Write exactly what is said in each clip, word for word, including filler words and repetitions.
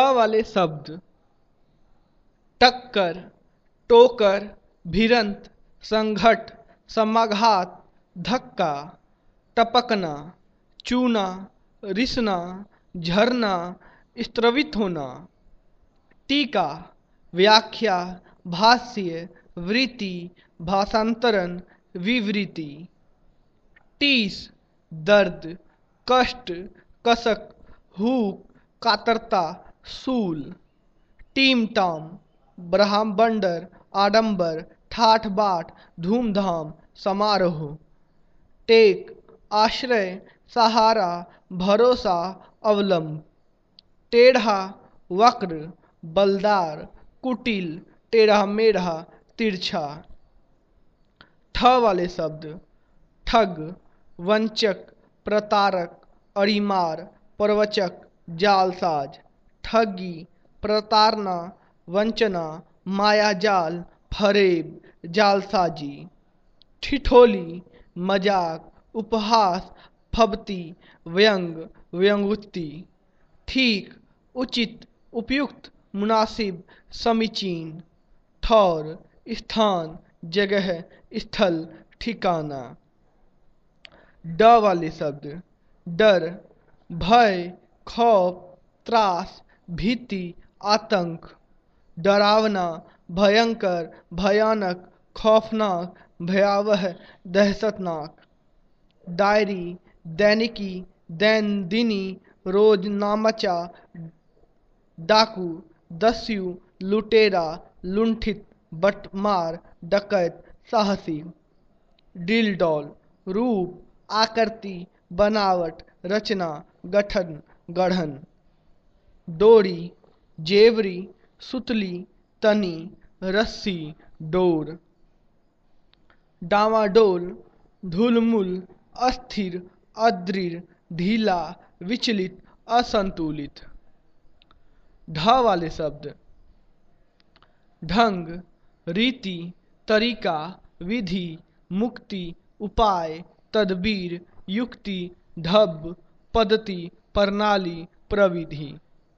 ट वाले शब्द टक्कर, टोकर, भिड़ंत, संघट, समाघात, धक्का, टपकना, चूना, रिसना, झरना, स्त्रवित होना। टीका, व्याख्या, भाष्य, वृत्ति, भाषांतरण, विवृति। टीस, दर्द, कष्ट, कसक, हुक, कातरता, सूल। टीम टाम, ब्रह्मांडर, आडंबर, ठाठ बाट, धूमधाम, समारोह। टेक, आश्रय, सहारा, भरोसा, अवलंब। टेढ़ा, वक्र, बलदार, कुटिल, टेढ़ा मेढ़ा, तिरछा। ठ वाले शब्द ठग, वंचक, प्रतारक, अड़ीमार, प्रवचक, जालसाज। ठगी, प्रतारना, वंचना, मायाजाल, फरेब, जालसाजी। ठिठोली, मजाक, उपहास, फबती, व्यंग, व्यंगोक्ति। ठीक, उचित, उपयुक्त, मुनासिब, समीचीन। ठौर, स्थान, जगह, स्थल, ठिकाना। ड वाले शब्द डर, भय, खौफ, त्रास, भीति, आतंक। डरावना, भयंकर, भयानक, खौफनाक, भयावह, दहशतनाक। डायरी, दैनिकी, दैनंदिनी, रोजनामचा। डाकू, दस्यु, लुटेरा, लुंठित, बटमार, डकैत, साहसी। डील डॉल, रूप, आकृति, बनावट, रचना, गठन, गढ़न। डोरी, जेवरी, सुतली, तनी, रस्सी, डोर। डामाडोल, धूलमुल, अस्थिर, अदृढ़, ढीला, विचलित, असंतुलित। ढ वाले शब्द ढंग, रीति, तरीका, विधि, मुक्ति, उपाय, तदबीर, युक्ति, ढब, पद्धति, प्रणाली, प्रविधि।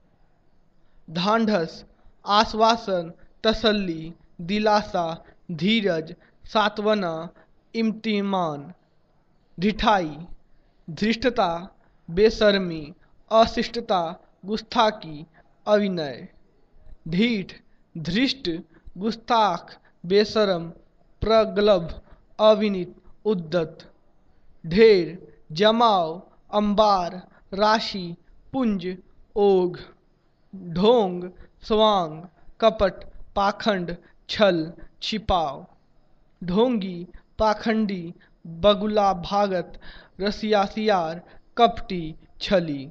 ढांढस, आश्वासन, तसल्ली, दिलासा, धीरज, सांत्वना, इम्तिमान। ढिठाई, धृष्टता, बेशर्मी, अशिष्टता, गुस्ताखी, अविनय। ढीठ, धृष्ट, गुस्ताख, बेशरम, प्रगल्भ, अविनीत, उद्धत। ढेर, जमाव, अंबार, राशि, पुंज, ओघ। ढोंग, स्वांग, कपट, पाखंड, छल, छिपाव। ढोंगी, पाखंडी, बगुला भागत, रसियासियार, कपटी, छली।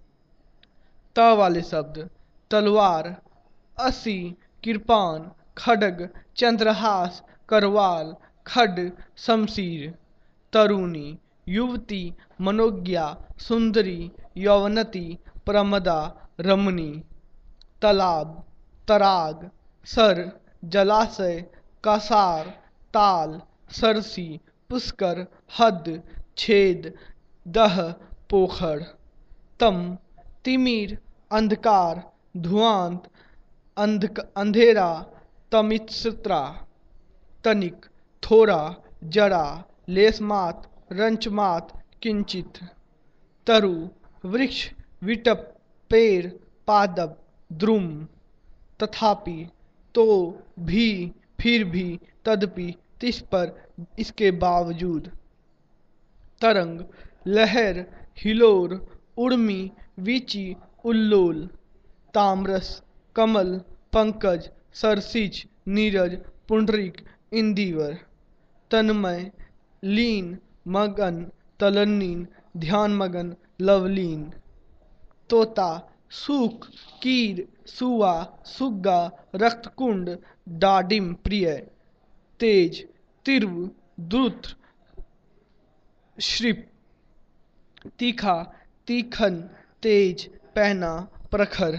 त वाले शब्द तलवार, असी, कृपान, खड्ग, चंद्रहास, करवाल, खड्ग, शमशीर। तरुणी, युवती, मनोज्ञा, सुंदरी, यौवनती, प्रमदा, रमणी। तालाब, तराग, सर, जलाशय, कासार, ताल, सरसी, पुष्कर, हद, छेद, दह, पोखर। तम, तिमिर, अंधकार, धुआंत, अंधक अंधेरा, तमिश्रा। तनिक, थोड़ा, जरा, लेशमात, रंचमात, किंचित। तरु, वृक्ष, विटप, पेड़, पादप, द्रुम। तथापि, तो, भी, फिर भी, तदपि, तिस पर, इसके बावजूद। तरंग, लहर, हिलोर, उर्मी, वीची, उल्लोल। तामरस, कमल, पंकज, सरसिज, नीरज, पुंडरीक, इंदिवर। तन्मय, लीन, मगन, तल्लीन, ध्यानमगन, लवलीन। तोता, सूक, कीर, सुआ, सुग्गा, रक्तकुंड, डाडिम प्रिय। तेज, तीव्र, द्रुत, श्रिप। तीखा, तीखन, तेज, पहना, प्रखर।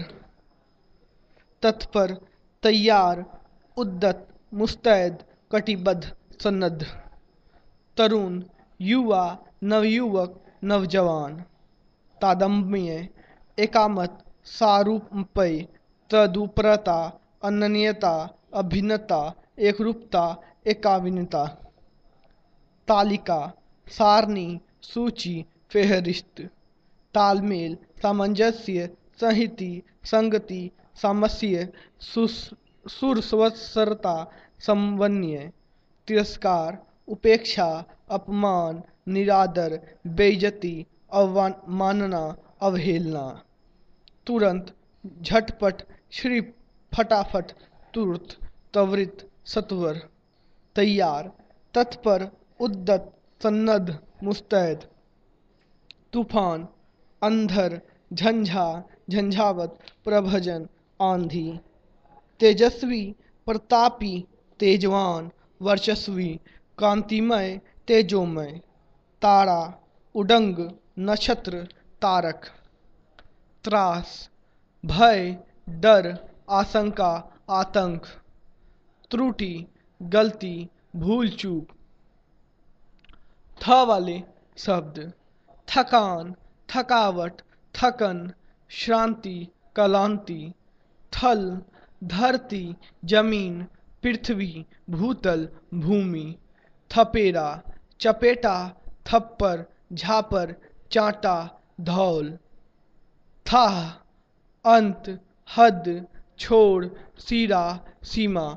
तत्पर, तैयार, उद्यत, मुस्तैद, कटिबद्ध, सन्नद्ध। तरुण, युवा, नवयुवक, नवजवान। तादम्य, एकामत, सारूप्य, तदुपरता, अनन्यता, अभिन्नता, एकरूपता, एकात्मता। तालिका, सारणी, सूची, फेहरिस्त। तालमेल, सामंजस्य, संहिति, संगति, सामंजस्य, सुरस्वरता, समन्वय। तिरस्कार, उपेक्षा, अपमान, निरादर, बेइज्जती, अवमानना, अवहेलना। तुरंत, झटपट, क्षिप्र, फटाफट, तुर्त, त्वरित, सत्वर। तैयार, तत्पर, उद्यत, सन्नद्ध, मुस्तैद। तूफान, अंधर, झंझा, झंझावत, प्रभंजन, आंधी। तेजस्वी, प्रतापी, तेजवान, वर्चस्वी, कांतिमय, तेजोमय। तारा, उडंग, नक्षत्र, तारक। त्रास, भय, डर, आशंका, आतंक। त्रुटि, गलती, भूल चूक। थ वाले शब्द, थकान, थकावट, थकन, श्रांति, क्लांति। थल, धरती, जमीन, पृथ्वी, भूतल, भूमि। थपेरा, चपेटा, थप्पर, झापर, चांटा, धौल। थाह, अंत, हद, छोड़, सिरा, सीमा।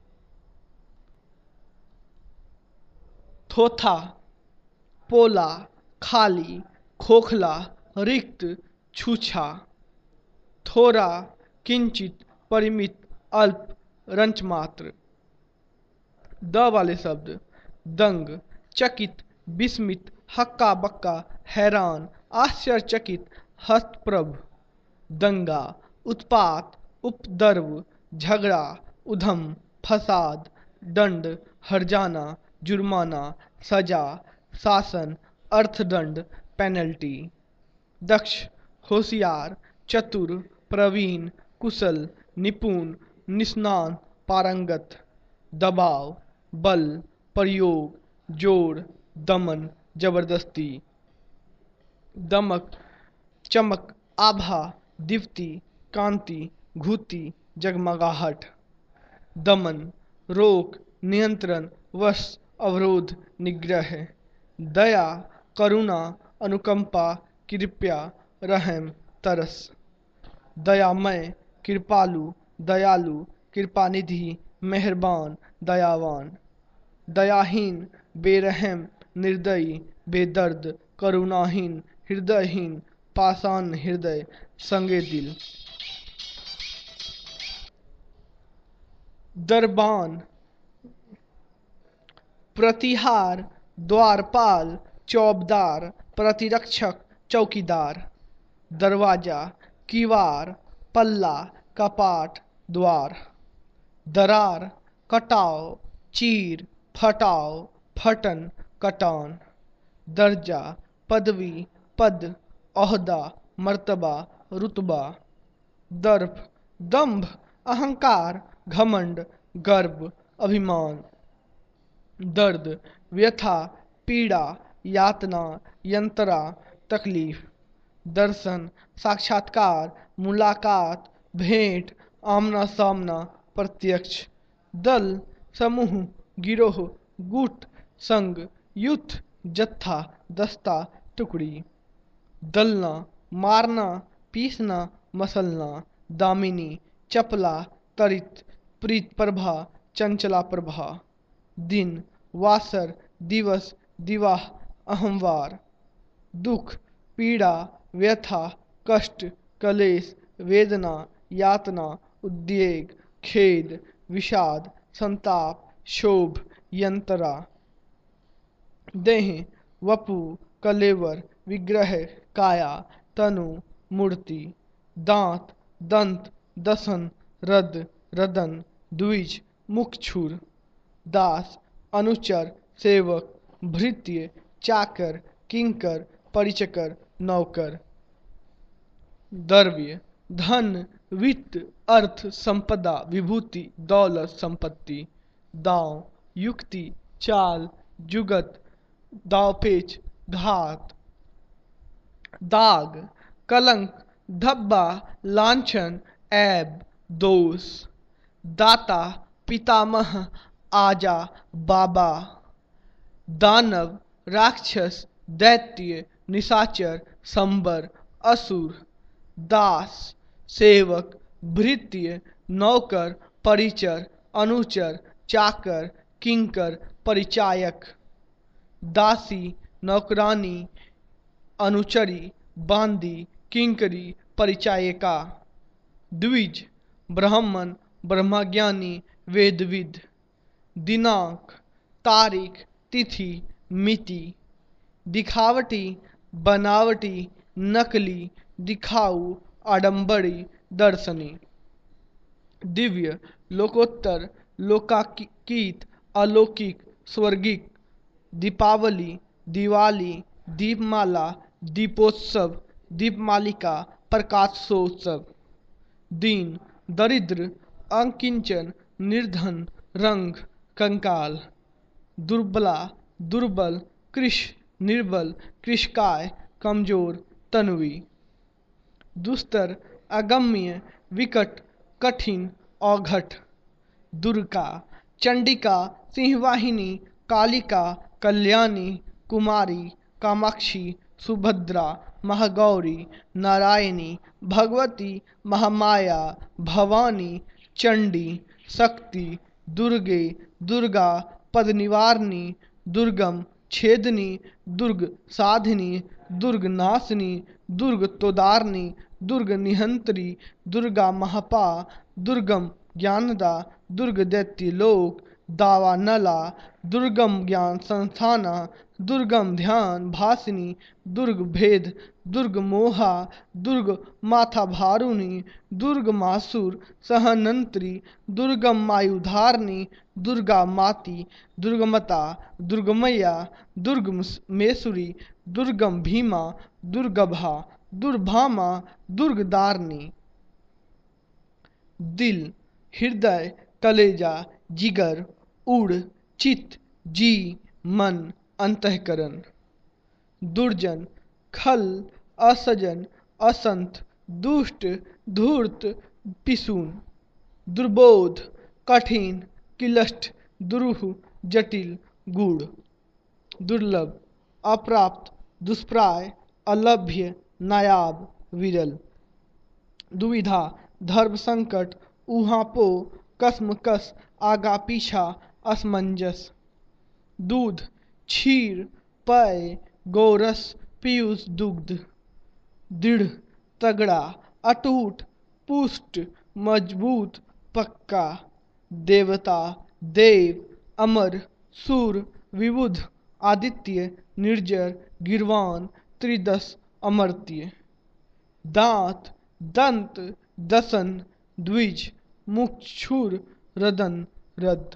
थोथा, पोला, खाली, खोखला, रिक्त, छूछा। थोड़ा, किंचित, परिमित, अल्प, रंचमात्र। द वाले शब्द, दंग, चकित, विस्मित, हक्का बक्का, हैरान, आश्चर्यचकित, हतप्रभ। दंगा, उत्पात, उपद्रव, झगड़ा, उधम, फसाद, दंड, हर्जाना, जुर्माना, सजा, शासन, अर्थदंड, पेनल्टी। दक्ष, होशियार, चतुर, प्रवीण, कुशल, निपुण, निष्णात, पारंगत। दबाव, बल, प्रयोग, जोर, दमन, जबरदस्ती। दमक, चमक, आभा, दीप्ति, कांति, घुति, जगमगाहट। दमन, रोक, नियंत्रण, वश, अवरोध, निग्रह। दया, करुणा, अनुकंपा, कृपा, रहम, तरस। दयामय, कृपालु, दयालु, कृपानिधि, मेहरबान, दयावान। दयाहीन, बेरहम, निर्दयी, बेदर्द, करुणाहीन, हृदयहीन, पाषाण हृदय, संगे दिल। दरबान, प्रतिहार, द्वारपाल, चौबदार, प्रतिरक्षक, चौकीदार। दरवाजा, किवाड़, पल्ला, कपाट, द्वार। दरार, कटाव, चीर, फटाव, फटन, कटान। दर्जा, पदवी, पद, ओहदा, मर्तबा, रुतबा। दर्प, दंभ, अहंकार, घमंड, गर्व, अभिमान। दर्द, व्यथा, पीड़ा, यातना, यंत्रणा, तकलीफ। दर्शन, साक्षात्कार, मुलाकात, भेंट, आमना सामना, प्रत्यक्ष। दल, समूह, गिरोह, गुट, संग, युद्ध, जत्था, दस्ता, टुकड़ी। दलना, मारना, पीसना, मसलना। दामिनी, चपला, तरित, प्रीत प्रभा, चंचला प्रभा। दिन, वासर, दिवस, दिवाह, अहमवार। दुख, पीड़ा, व्यथा, कष्ट, क्लेश, वेदना, यातना, उद्वेग, खेद, विषाद, संताप, क्षोभ, यंत्रणा। देह, वपु, कलेवर, विग्रह, काया, तनु, मूर्ति। दांत, दंत, दसन, रद, रदन, द्विज, मुखछुर। दास, अनुचर, सेवक, भृत्य, चाकर, किंकर, परिचकर, नौकर। द्रव्य, धन, वित्त, अर्थ, संपदा, विभूति, दौलत, संपत्ति। दांव, युक्ति, चाल, जुगत, दावपेच, घात। दाग, कलंक, धब्बा लांछन ऐब दोष, दाता पितामह आजा बाबा, दानव राक्षस दैत्य निशाचर संबर असुर, दास सेवक भृत्य नौकर परिचर अनुचर चाकर किंकर परिचायक, दासी नौकरानी अनुचरी बांदी किंकरी परिचायिका, द्विज ब्राह्मण ब्रह्मज्ञानी वेदविद, दिनांक तारीख तिथि मिति, दिखावटी बनावटी नकली दिखाऊ आडंबरी दर्शनी, दिव्य लोकोत्तर लोकाकीत अलौकिक स्वर्गिक, दीपावली दिवाली दीपमाला दीपोत्सव दीपमालिका प्रकाशोत्सव, दीन दरिद्र अकिंचन निर्धन रंग कंकाल, दुर्बला दुर्बल कृश निर्बल कृशकाय कमजोर तन्वी, दुस्तर अगम्य विकट कठिन औघट, दुर्गा चंडिका सिंहवाहिनी कालिका कल्याणी कुमारी कामाक्षी सुभद्रा महागौरी नारायणी भगवती महामाया भवानी चंडी शक्ति दुर्गे दुर्गा पदनिवारणी दुर्गम छेदनी दुर्ग साधिनी दुर्ग नाशनी दुर्ग तोदारणी दुर्ग निहंत्री दुर्गा महापा दुर्गम ज्ञानदा दुर्ग दैत्य लोक दावा नला दुर्गम ज्ञान संस्थाना दुर्गम ध्यान भासिनी दुर्ग भेद दुर्ग मोहा दुर्ग माथा भारुणी दुर्ग मासुर सहनंत्री दुर्गम मायुधारणी दुर्गा माती दुर्गमता दुर्गमया दुर्ग मेसुरी दुर्गम भीमा दुर्गभा दुर्भामा दुर्गदारणी, दिल हृदय कलेजा जिगर उड़ चित्त जी मन अंतःकरण, दुर्जन खल असजन असंत दुष्ट धूर्त पिसून, दुर्बोध कठिन किलष्ट दुरूह जटिल गूढ़, दुर्लभ अप्राप्त दुष्प्राय अलभ्य नायाब विरल, दुविधा धर्म संकट ऊहापो कसमकस आगा पीछा असमंजस, दूध क्षीर पय गोरस पीयूष दुग्ध, दृढ़ तगड़ा अटूट पुष्ट मजबूत पक्का, देवता देव अमर सूर विबुध आदित्य निर्जर गिरवान त्रिदश अमर्त्य, दांत दंत दसन द्विज मुक्षुर रदन रद,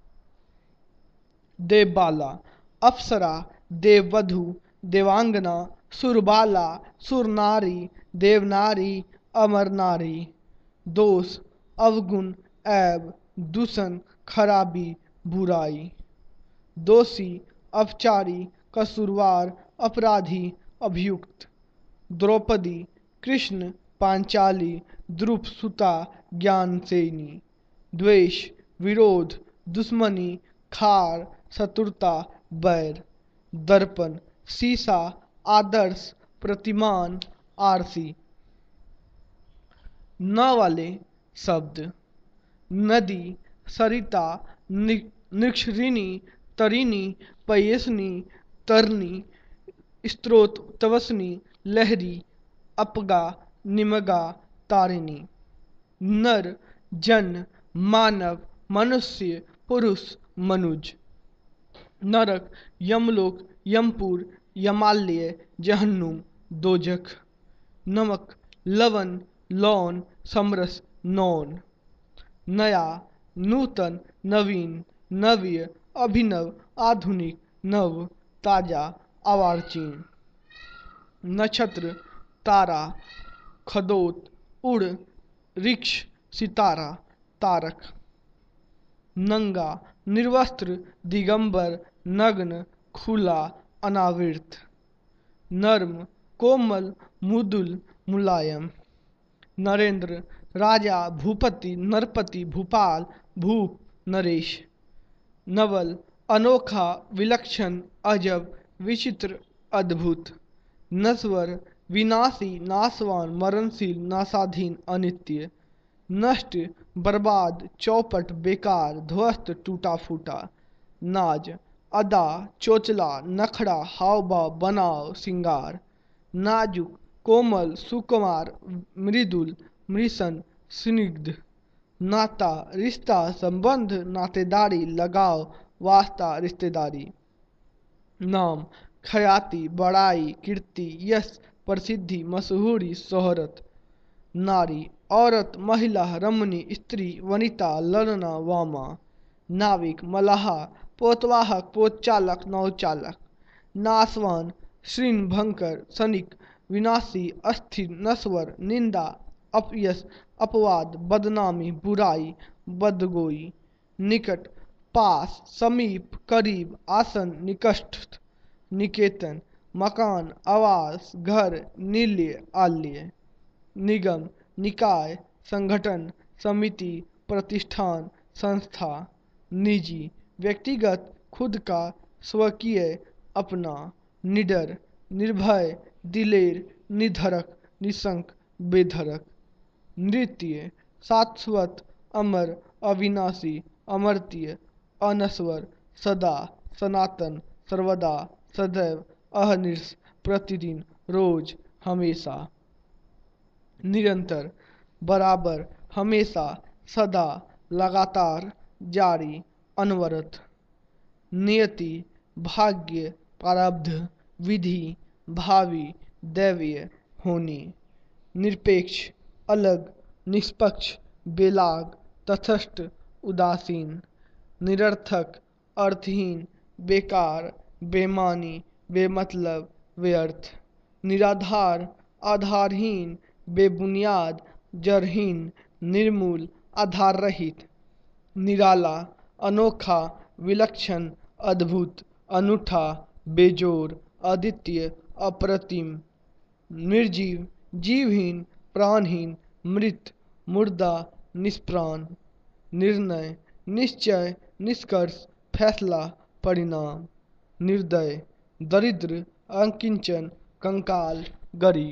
देवबाला अप्सरा देववधु देवांगना सुरबाला सुरनारी देवनारी अमरनारी, दोष अवगुण ऐब दूषण खराबी बुराई, दोषी अपचारी कसूरवार अपराधी अभियुक्त, द्रौपदी कृष्ण पांचाली द्रुप सुता ज्ञानसेनी, द्वेष विरोध दुश्मनी खार शत्रुता बैर, दर्पण शीशा आदर्श प्रतिमान आरसी, न वाले शब्द नदी सरिता निक्षरिणी तरिणी पयसनी तरनी स्त्रोत तवसनी लहरी अपगा निमगा तारिणी, नर जन मानव मनुष्य पुरुष मनुज, नरक यमलोक यमपुर यमालय जहन्नुम दोजख, नमक लवण लौन समरस नौन, नया नूतन नवीन नव्य अभिनव आधुनिक नव ताजा अवार्चीन, नक्षत्र तारा खदोत उड़ वृक्ष सितारा तारक, नंगा निर्वस्त्र दिगंबर नग्न खुला अनावृत, नर्म कोमल मुदुल मुलायम। नरेंद्र राजा भूपति नरपति भूपाल भूप नरेश। नवल अनोखा विलक्षण अजब विचित्र अद्भुत। नश्वर विनाशी नाशवान मरणशील नाशाधीन अनित्य। नष्ट बर्बाद चौपट बेकार ध्वस्त टूटा फूटा। नाज अदा चोचला नखड़ा हाव भाव बनाव सिंगार। नाजुक कोमल सुकुमार मृदुल मृषण स्निग्ध। नाता रिश्ता संबंध नातेदारी लगाव वास्ता रिश्तेदारी। नाम ख्याति बड़ाई कीर्ति यश प्रसिद्धि मशहूरी शोहरत। नारी औरत महिला रमणी स्त्री वनिता ललना वामा। नाविक मलाहा पोतवाहक पोतचालक नौचालक। नासवान श्रीन भंकर सनिक विनाशी अस्थिर नश्वर निंदा अपयश अपवाद बदनामी बुराई बदगोई। निकट पास समीप करीब आसन निकटस्थ निकेतन मकान आवास घर निलय आलय। निगम निकाय संगठन समिति प्रतिष्ठान संस्था। निजी व्यक्तिगत खुद का स्वकीय अपना। निडर निर्भय दिलेर निधड़क निशंक बेधड़क। नृत्य शाश्वत अमर अविनाशी अमर्त्य अनश्वर सदा सनातन सर्वदा सदैव अहर्निश प्रतिदिन रोज हमेशा। निरंतर बराबर हमेशा सदा लगातार जारी अनवरत। नियति भाग्य प्रारब्ध विधि भावी दैवीय होनी। निरपेक्ष अलग निष्पक्ष बेलाग तटस्थ उदासीन। निरर्थक अर्थहीन बेकार बेमानी बेमतलब व्यर्थ। निराधार आधारहीन बेबुनियाद जड़हीन निर्मूल आधार रहित। निराला अनोखा विलक्षण अद्भुत अनूठा बेजोर अद्वितीय अप्रतिम। निर्जीव जीवहीन प्राणहीन मृत मुर्दा निष्प्राण। निर्णय निश्चय निष्कर्ष फैसला परिणाम। निर्दय दरिद्र अकिंचन कंकाल गरीब।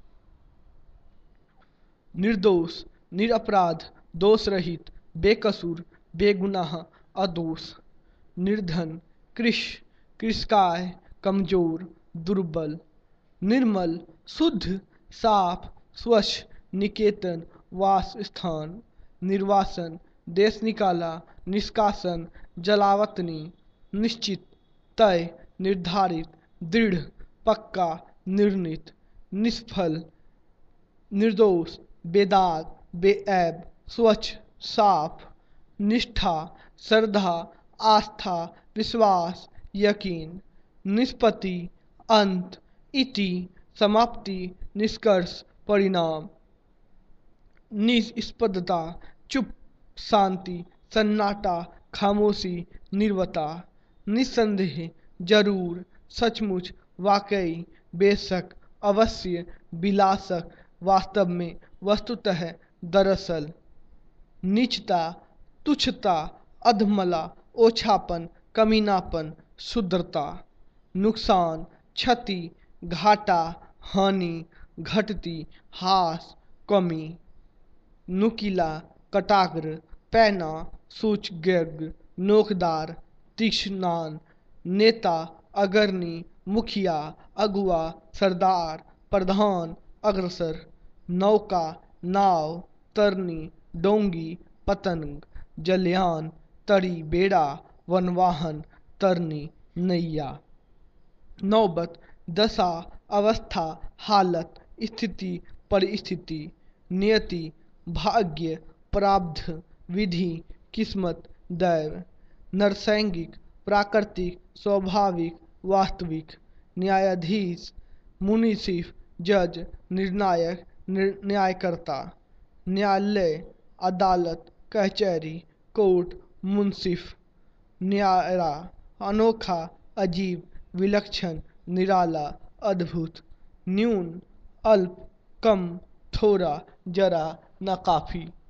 निर्दोष निरपराध दोष रहित बेकसूर बेगुनाह अदोष। निर्धन कृश कृशकाय कमजोर दुर्बल। निर्मल शुद्ध साफ स्वच्छ निकेतन वास स्थान। निर्वासन देश निकाला निष्कासन जलावतनी। निश्चित तय निर्धारित दृढ़ पक्का निर्णित। निष्फल निर्दोष बेदाग बेऐब स्वच्छ साफ। निष्ठा श्रद्धा आस्था विश्वास यकीन। निष्पत्ति अंत इति समाप्ति निष्कर्ष परिणाम। निष्पदता चुप शांति सन्नाटा खामोशी निर्वता। निस्संदेह जरूर सचमुच वाकई बेशक अवश्य विलासक वास्तव में वस्तुतः दरअसल। नीचता तुच्छता अधमला ओछापन कमीनापन शुद्रता। नुकसान क्षति घाटा हानि घटती हास कमी। नुकीला कटाग्र पैना सूचज्ञ नोकदार तीक्ष्णान। नेता अग्रणी मुखिया अगुआ सरदार प्रधान अग्रसर। नौका नाव तरनी डोंगी पतंग जलयान तरी बेड़ा वनवाहन तरनी नैया। नौबत दशा अवस्था हालत स्थिति परिस्थिति। नियति भाग्य प्रारब्ध विधि किस्मत दैव। नरसैंगिक प्राकृतिक स्वाभाविक वास्तविक। न्यायाधीश मुनिसिफ जज निर्णायक न्यायकर्ता। न्यायालय अदालत कचहरी कोर्ट मुंसिफ। न्यारा अनोखा अजीब विलक्षण निराला अद्भुत। न्यून अल्प कम, थोड़ा, जरा, ना काफ़ी।